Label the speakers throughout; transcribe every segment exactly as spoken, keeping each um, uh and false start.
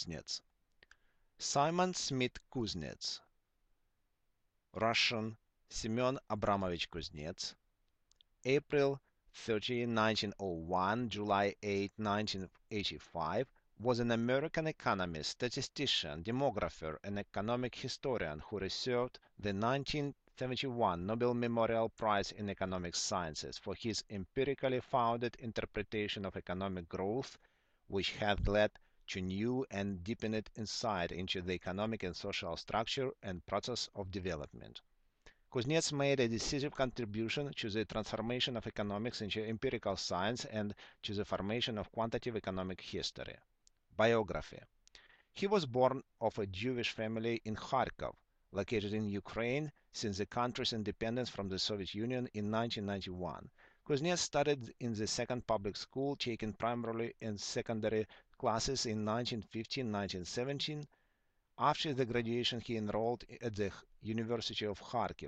Speaker 1: Kuznets. Simon Smith Kuznets. Russian Semyon Abramovich Kuznets. April thirtieth, nineteen oh one, July eighth, nineteen eighty-five, was an American economist, statistician, demographer, and economic historian who received the nineteen seventy-one Nobel Memorial Prize in Economic Sciences for his empirically founded interpretation of economic growth, which had led to new and deepened insight into the economic and social structure and process of development. Kuznets made a decisive contribution to the transformation of economics into empirical science and to the formation of quantitative economic history. Biography. He was born of a Jewish family in Kharkov, located in Ukraine since the country's independence from the Soviet Union in nineteen ninety-one. Kuznets studied in the second public school, taking primarily in secondary classes in nineteen fifteen to nineteen seventeen. After the graduation, he enrolled at the University of Kharkiv.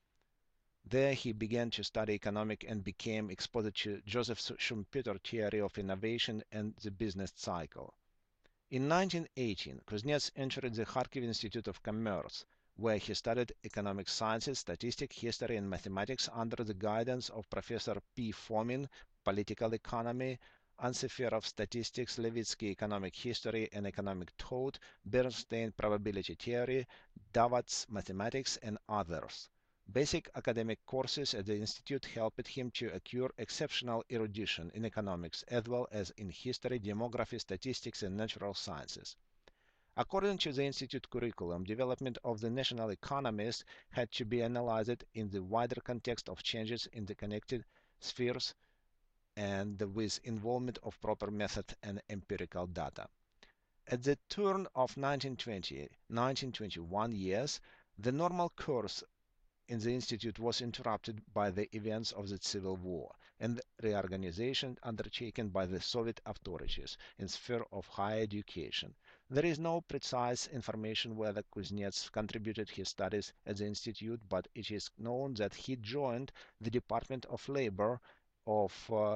Speaker 1: There he began to study economics and became exposed to Joseph Schumpeter theory of innovation and the business cycle. In nineteen eighteen, Kuznets entered the Kharkiv Institute of Commerce, where he studied economic sciences, statistics, history, and mathematics under the guidance of Professor P. Fomin, political economy, Anseferov, statistics, Levitsky, economic history and economic thought, Bernstein, probability theory, Dawatz, mathematics, and others. Basic academic courses at the institute helped him to acquire exceptional erudition in economics as well as in history, demography, statistics, and natural sciences. According to the institute curriculum, development of the national economies had to be analyzed in the wider context of changes in the connected spheres and with involvement of proper method and empirical data. At the turn of nineteen twenty nineteen twenty-one years, the normal course in the institute was interrupted by the events of the Civil War and the reorganization undertaken by the Soviet authorities in sphere of higher education. There is no precise information whether Kuznets contributed his studies at the institute, but it is known that he joined the Department of Labor of uh,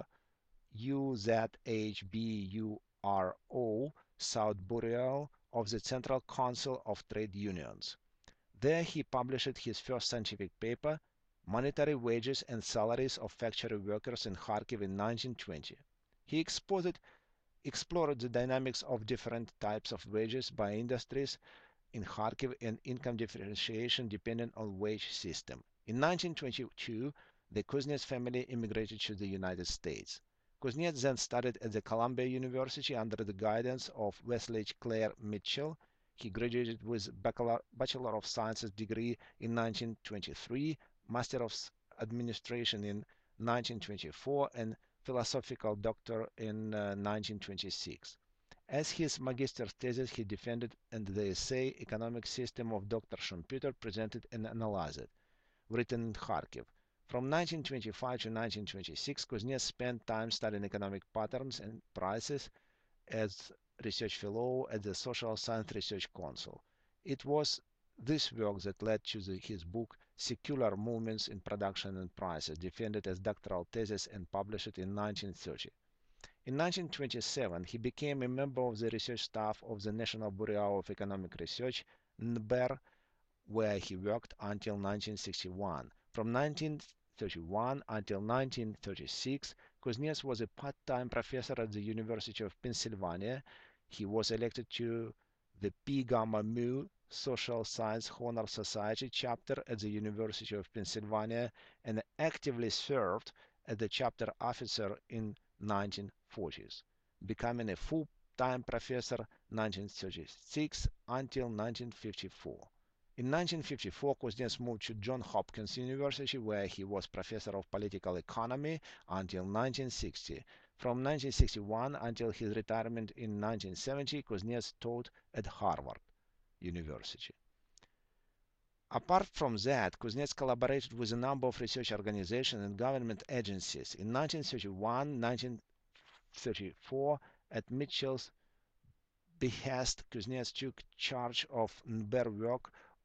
Speaker 1: U Z H B U R O, South Bureau of the Central Council of Trade Unions. There he published his first scientific paper, Monetary Wages and Salaries of Factory Workers in Kharkiv in nineteen twenty. He exposed, explored the dynamics of different types of wages by industries in Kharkiv and income differentiation depending on wage system. In nineteen twenty-two, the Kuznets family immigrated to the United States. Kuznets then studied at the Columbia University under the guidance of Wesley Clair Mitchell. He graduated with Bachelor, Bachelor of Sciences degree in nineteen twenty-three, Master of Administration in nineteen twenty-four, and Philosophical Doctor in uh, nineteen twenty-six. As his magister's thesis, he defended and the essay Economic System of Doctor Schumpeter presented and analyzed, written in Kharkiv. From nineteen twenty-five to nineteen twenty-six, Kuznets spent time studying economic patterns and prices as research fellow at the Social Science Research Council. It was this work that led to the, his book Secular Movements in Production and Prices, defended as doctoral thesis and published in nineteen thirty. In nineteen twenty-seven, he became a member of the research staff of the National Bureau of Economic Research, N B E R, where he worked until nineteen sixty-one. From nineteen thirty-one until nineteen thirty-six, Kuznets was a part-time professor at the University of Pennsylvania. He was elected to the Pi Gamma Mu Social Science Honor Society chapter at the University of Pennsylvania and actively served as the chapter officer in nineteen forties, becoming a full-time professor nineteen thirty-six until nineteen fifty-four. In nineteen fifty-four, Kuznets moved to Johns Hopkins University, where he was professor of political economy until nineteen sixty. From nineteen sixty-one until his retirement in nineteen seventy, Kuznets taught at Harvard University. Apart from that, Kuznets collaborated with a number of research organizations and government agencies. In nineteen thirty-one to nineteen thirty-four, at Mitchell's behest, Kuznets took charge of N B E R work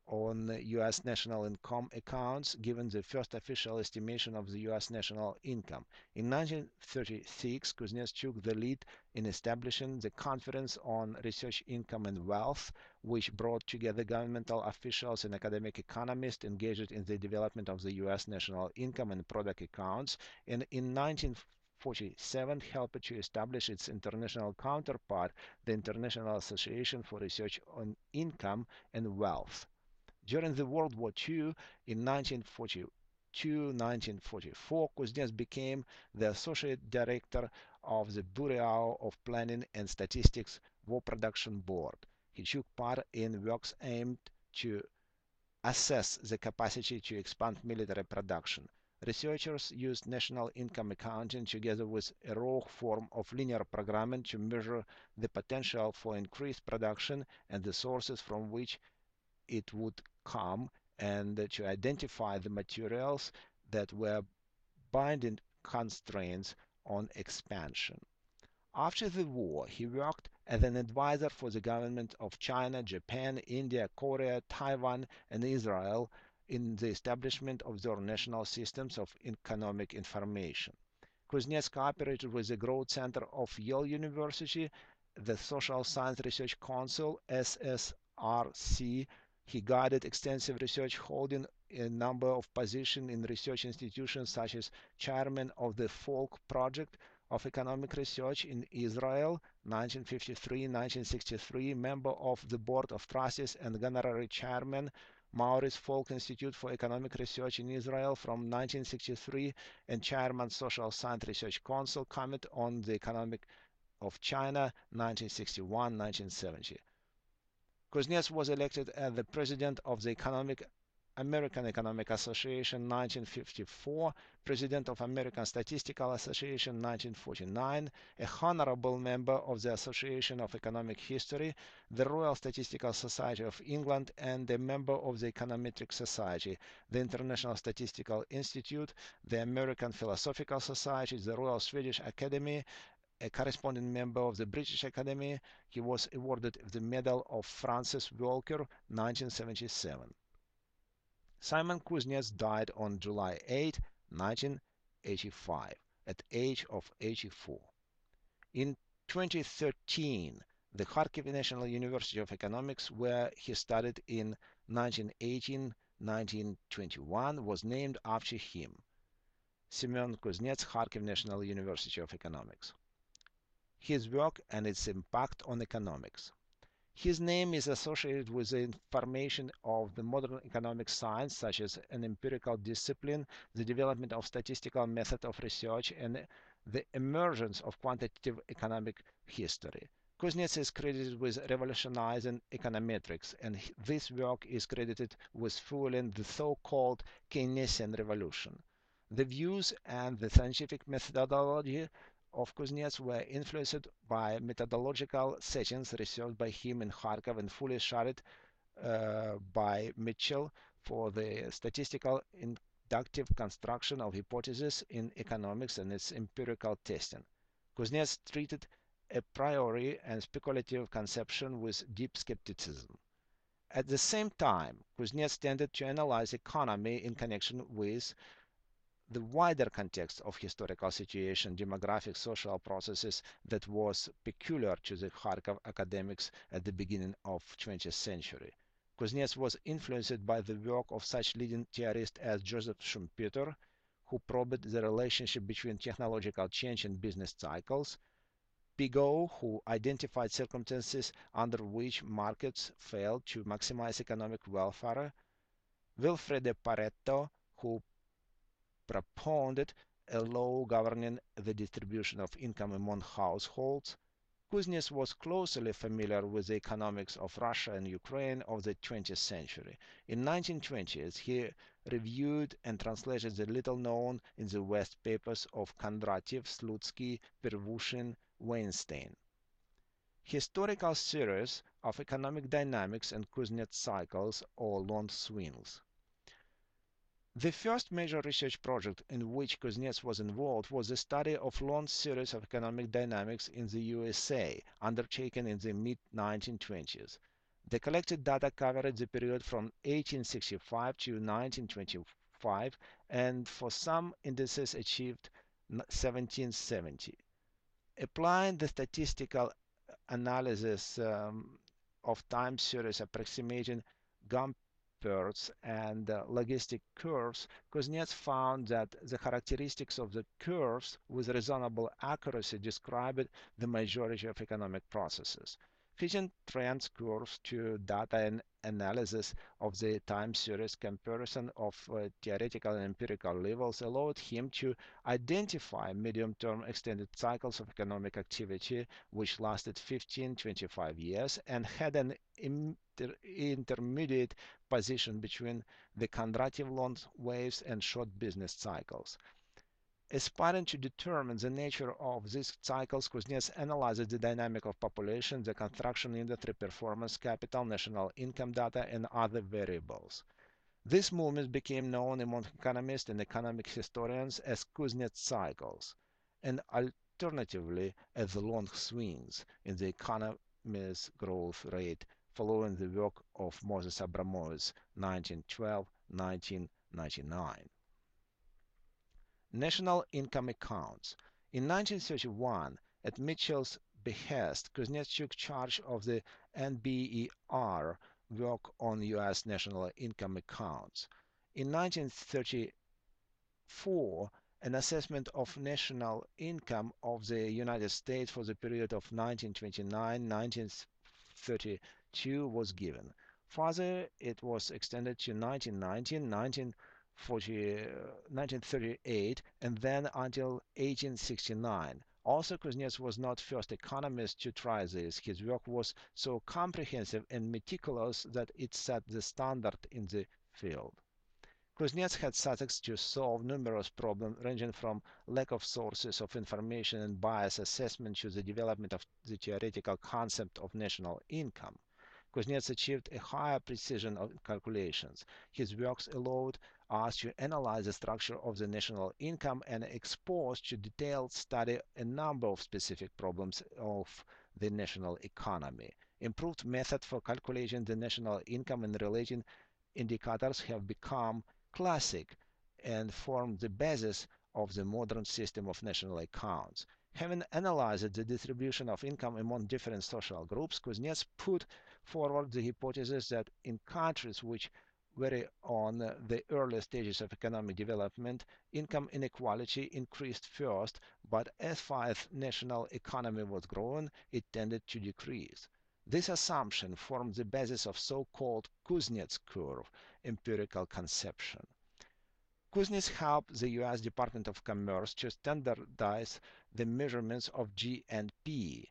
Speaker 1: on U S national income accounts, given the first official estimation of the U S national income. In nineteen thirty-six, Kuznets took the lead in establishing the Conference on Research Income and Wealth, which brought together governmental officials and academic economists engaged in the development of the U S national income and product accounts, and in nineteen forty-seven helped to establish its international counterpart, the International Association for Research on Income and Wealth. During the World War Two, in nineteen forty-two nineteen forty-four, Kuznets became the Associate Director of the Bureau of Planning and Statistics War Production Board. He took part in works aimed to assess the capacity to expand military production. Researchers used national income accounting together with a raw form of linear programming to measure the potential for increased production and the sources from which it would come, and to identify the materials that were binding constraints on expansion. After the war, he worked as an advisor for the government of China, Japan, India, Korea, Taiwan, and Israel in the establishment of their national systems of economic information. Kuznets cooperated with the Growth Center of Yale University, the Social Science Research Council, S S R C. He guided extensive research, holding a number of positions in research institutions such as chairman of the Folk Project of Economic Research in Israel, nineteen fifty-three to nineteen sixty-three, member of the Board of Trustees and honorary chairman, Maurice Folk Institute for Economic Research in Israel from nineteen sixty-three, and chairman Social Science Research Council Committee on the Economic of China, nineteen sixty-one to nineteen seventy. Kuznets was elected as the president of the Economic American Economic Association nineteen fifty-four, president of American Statistical Association nineteen forty-nine, a honorable member of the Association of Economic History, the Royal Statistical Society of England, and a member of the Econometric Society, the International Statistical Institute, the American Philosophical Society, the Royal Swedish Academy, a corresponding member of the British Academy. He was awarded the Medal of Francis Walker nineteen seventy-seven. Simon Kuznets died on July eighth, nineteen eighty-five, at the age of eighty-four. In twenty thirteen, the Kharkiv National University of Economics, where he studied in nineteen eighteen to nineteen twenty-one, was named after him. Semyon Kuznets, Kharkiv National University of Economics. His work and its impact on economics. His name is associated with the information of the modern economic science, such as an empirical discipline, the development of statistical method of research, and the emergence of quantitative economic history. Kuznets is credited with revolutionizing econometrics, and this work is credited with fueling the so-called Keynesian revolution. The views and the scientific methodology of Kuznets were influenced by methodological settings researched by him in Kharkov and fully shared uh, by Mitchell for the statistical inductive construction of hypotheses in economics and its empirical testing. Kuznets treated a priori and speculative conception with deep skepticism. At the same time, Kuznets tended to analyze economy in connection with the wider context of historical situation, demographic, social processes that was peculiar to the Kharkov academics at the beginning of twentieth century. Kuznets was influenced by the work of such leading theorists as Joseph Schumpeter, who probed the relationship between technological change and business cycles, Pigot, who identified circumstances under which markets failed to maximize economic welfare, Wilfredo Pareto, who propounded a law governing the distribution of income among households. Kuznets was closely familiar with the economics of Russia and Ukraine of the twentieth century. In the nineteen twenties, he reviewed and translated the little-known in the West papers of Kondratiev, Slutsky, Pervushin, Weinstein. Historical series of economic dynamics and Kuznets cycles or long swings. The first major research project in which Kuznets was involved was the study of long series of economic dynamics in the U S A, undertaken in the mid nineteen twenties. The collected data covered the period from eighteen sixty-five to nineteen twenty-five and for some indices achieved seventeen seventy. Applying the statistical analysis um, of time series approximating Gompertz and uh, logistic curves, Kuznets found that the characteristics of the curves with reasonable accuracy described the majority of economic processes. Fitting trends curves to data and analysis of the time series comparison of uh, theoretical and empirical levels allowed him to identify medium-term extended cycles of economic activity which lasted fifteen to twenty-five years and had an inter intermediate position between the Kondratiev long waves and short business cycles. Aspiring to determine the nature of these cycles, Kuznets analyzed the dynamic of population, the construction industry performance, capital, national income data, and other variables. These movements became known among economists and economic historians as Kuznets cycles, and alternatively as the long swings in the economy's growth rate following the work of Moses Abramovich nineteen twelve to nineteen ninety-nine. National income accounts. In nineteen thirty-one, at Mitchell's behest, Kuznets took charge of the N B E R work on U S national income accounts. In nineteen thirty-four, an assessment of national income of the United States for the period of nineteen twenty-nine to nineteen thirty-two was given. Further, it was extended to nineteen ninety, nineteen forty, nineteen thirty-eight, and then until eighteen sixty-nine. Also, Kuznets was not first economist to try this. His work was so comprehensive and meticulous that it set the standard in the field. Kuznets had tasks to solve numerous problems ranging from lack of sources of information and bias assessment to the development of the theoretical concept of national income. Kuznets achieved a higher precision of calculations. His works allowed us to analyze the structure of the national income and expose to detailed study a number of specific problems of the national economy. Improved methods for calculating the national income and relating indicators have become classic and form the basis of the modern system of national accounts. Having analyzed the distribution of income among different social groups, Kuznets put forward the hypothesis that in countries which were on the early stages of economic development, income inequality increased first, but as far as national economy was growing, it tended to decrease. This assumption formed the basis of so-called Kuznets curve empirical conception. Kuznets helped the U S Department of Commerce to standardize the measurements of G N P.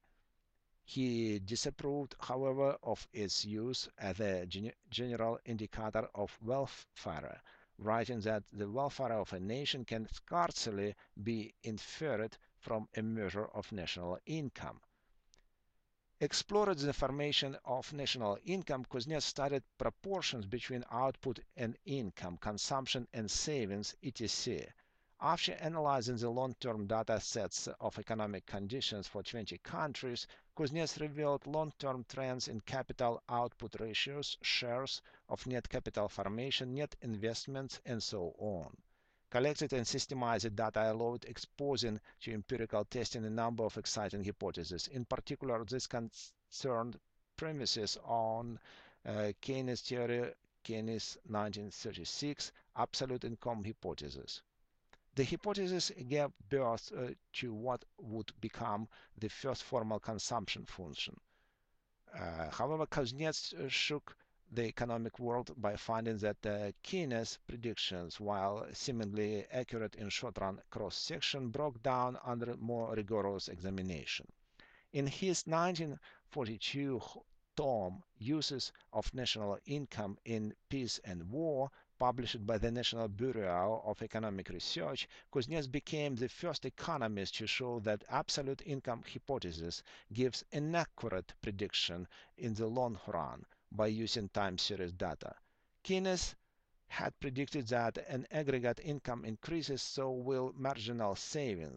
Speaker 1: He disapproved, however, of its use as a general indicator of welfare, writing that the welfare of a nation can scarcely be inferred from a measure of national income. Explored the formation of national income, Kuznets studied proportions between output and income, consumption and savings, et cetera. After analyzing the long-term data sets of economic conditions for twenty countries, Kuznets revealed long-term trends in capital output ratios, shares of net capital formation, net investments, and so on. Collected and systemized data allowed exposing to empirical testing a number of exciting hypotheses. In particular, this concerned premises on uh, Keynes theory, Keynes nineteen thirty-six, absolute income hypothesis. The hypothesis gave birth uh, to what would become the first formal consumption function. Uh, however, Kuznets uh, shook the economic world by finding that uh, Keynes' predictions, while seemingly accurate in short-run cross-section, broke down under more rigorous examination. In his nineteen forty-two tome Uses of National Income in Peace and War, published by the National Bureau of Economic Research, Kuznets became the first economist to show that absolute income hypothesis gives inaccurate prediction in the long run by using time series data. Keynes had predicted that an aggregate income increases, so will marginal savings.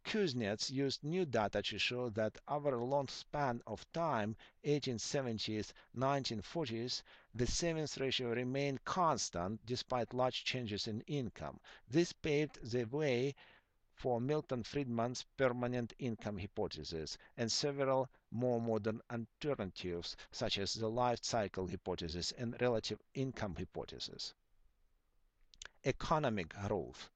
Speaker 1: Kuznets used new data to show that over a long span of time, eighteen seventies, nineteen forties, the savings ratio remained constant despite large changes in income. This paved the way for Milton Friedman's permanent income hypothesis and several more modern alternatives, such as the life cycle hypothesis and relative income hypothesis. Economic growth.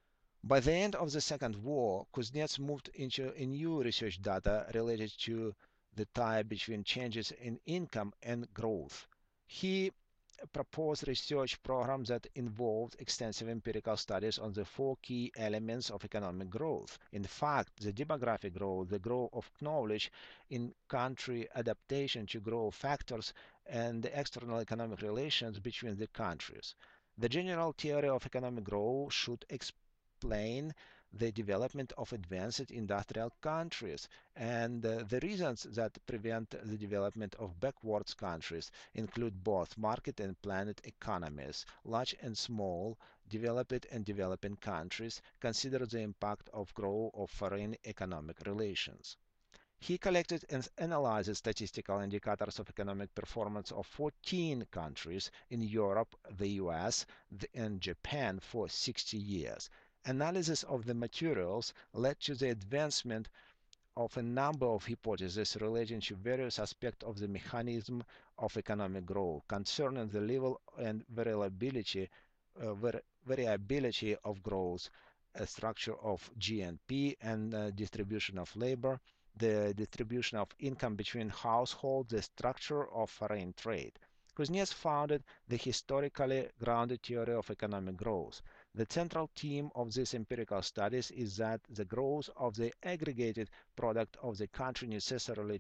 Speaker 1: By the end of the Second War, Kuznets moved into a new research data related to the tie between changes in income and growth. He proposed research programs that involved extensive empirical studies on the four key elements of economic growth. In fact, the demographic growth, the growth of knowledge in country adaptation to growth factors, and the external economic relations between the countries. The general theory of economic growth should explain the development of advanced industrial countries and uh, the reasons that prevent the development of backwards countries include both market and planet economies. Large and small, developed and developing countries consider the impact of growth of foreign economic relations. He collected and analyzed statistical indicators of economic performance of fourteen countries in Europe, the U S, and Japan for sixty years. Analysis of the materials led to the advancement of a number of hypotheses relating to various aspects of the mechanism of economic growth concerning the level and variability, uh, var variability of growth, uh, structure of G N P and uh, distribution of labor, the distribution of income between households, the structure of foreign trade. Kuznets founded the historically grounded theory of economic growth. The central theme of these empirical studies is that the growth of the aggregated product of the country necessarily,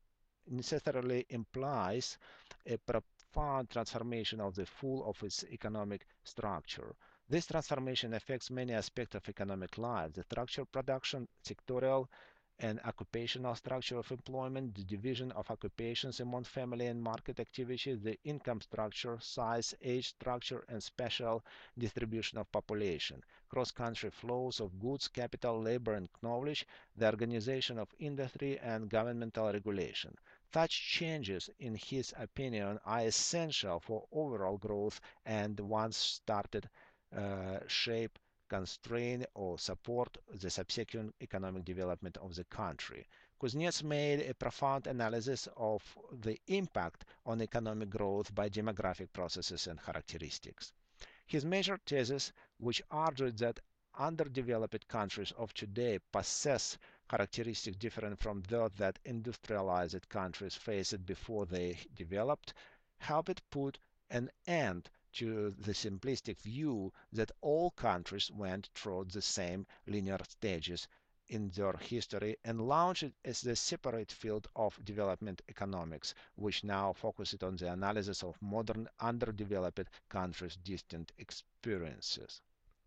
Speaker 1: necessarily implies a profound transformation of the full of its economic structure. This transformation affects many aspects of economic life, the structure, production, sectorial, and occupational structure of employment, the division of occupations among family and market activities, the income structure, size, age structure, and spatial distribution of population, cross-country flows of goods, capital, labor, and knowledge, the organization of industry, and governmental regulation. Such changes, in his opinion, are essential for overall growth and once started, uh, shape constrain or support the subsequent economic development of the country. Kuznets made a profound analysis of the impact on economic growth by demographic processes and characteristics. His major thesis, which argued that underdeveloped countries of today possess characteristics different from those that industrialized countries faced before they developed, helped put an end to the simplistic view that all countries went through the same linear stages in their history and launched it as a separate field of development economics, which now focuses on the analysis of modern underdeveloped countries' distant experiences.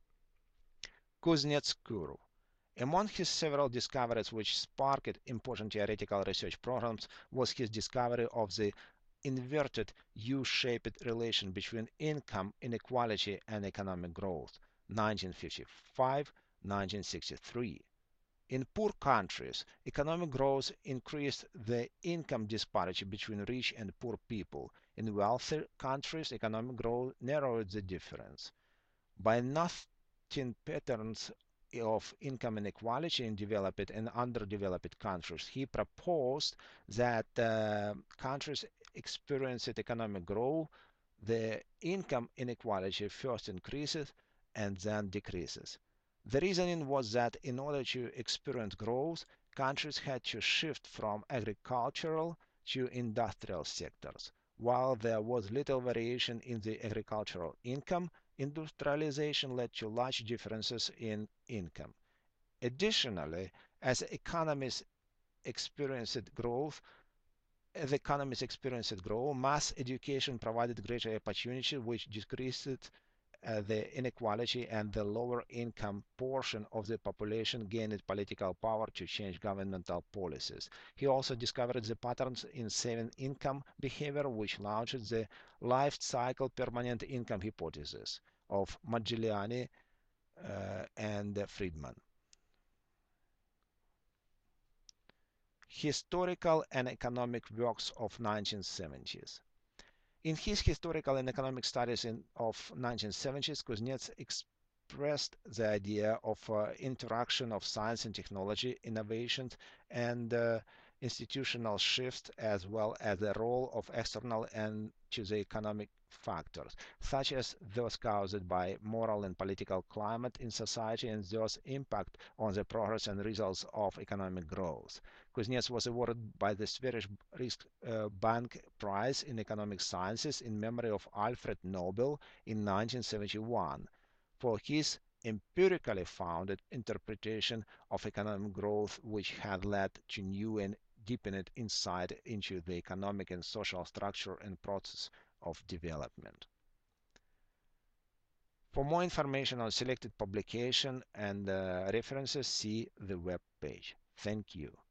Speaker 1: Kuznets curve. Among his several discoveries which sparked important theoretical research programs was his discovery of the inverted U-shaped relation between income inequality and economic growth, nineteen fifty-five to nineteen sixty-three. In poor countries, economic growth increased the income disparity between rich and poor people. In wealthy countries, economic growth narrowed the difference. By noting patterns of income inequality in developed and underdeveloped countries, he proposed that uh, countries experiencing economic growth, the income inequality first increases and then decreases. The reasoning was that in order to experience growth, countries had to shift from agricultural to industrial sectors. While there was little variation in the agricultural income, industrialization led to large differences in income. Additionally, as economies experienced growth, as economies experienced growth, mass education provided greater opportunity, which decreased uh, the inequality, and the lower income portion of the population gained political power to change governmental policies. He also discovered the patterns in saving income behavior, which launched the life cycle permanent income hypothesis of Modigliani uh, and Friedman. Historical and Economic Works of nineteen seventies. In his historical and economic studies in, of nineteen seventies, Kuznets expressed the idea of uh, interaction of science and technology, innovations, and uh, institutional shifts, as well as the role of external and to the economic factors, such as those caused by moral and political climate in society and those impact on the progress and results of economic growth. Kuznets was awarded by the Swedish Riksbank Prize in Economic Sciences in memory of Alfred Nobel in nineteen seventy-one for his empirically founded interpretation of economic growth, which had led to new and deepened insight into the economic and social structure and process of development. For more information on selected publication and uh, references, see the web page. Thank you.